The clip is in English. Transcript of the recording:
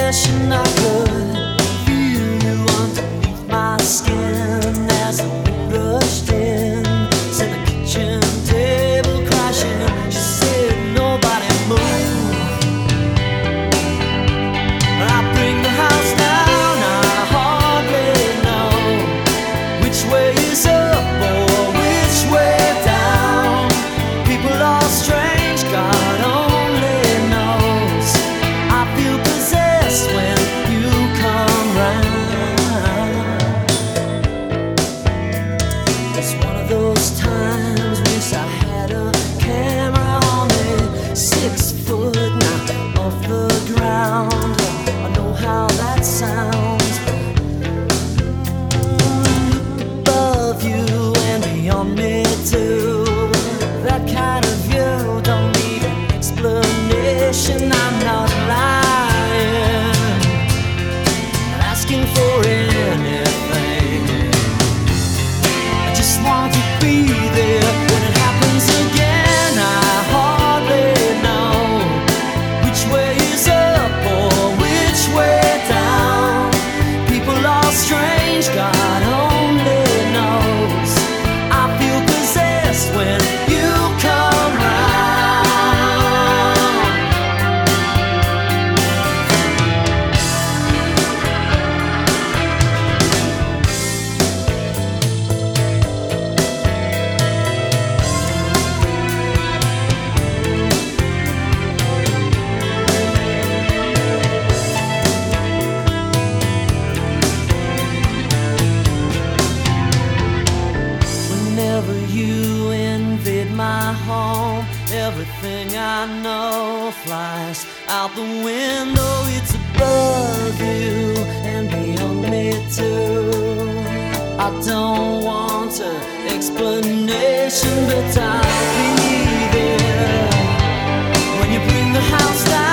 impression I could feel you underneath my skin as the wind rushed in. Sent the kitchen table crashing. She said, "Nobody move." I bring the house down. I hardly know which way is up or which way down. People are strange, God only knows. I feel possessed when you come round. It's one of those times. Wish I had a camera on me, 6 foot now off the ground. I know how that sounds. Look above you and beyond me too. That kind of view don't need an explanation. I'm not lying, not asking for anything. I just want to be there when it happens again. I hardly know which way is up or which way down. People are strange, God only knows. I feel possessed when you come round. Whenever you invade my home, everything I know flies out the window. It's above you and beyond me too. I don't want an explanation, but I'll be there when you bring the house down.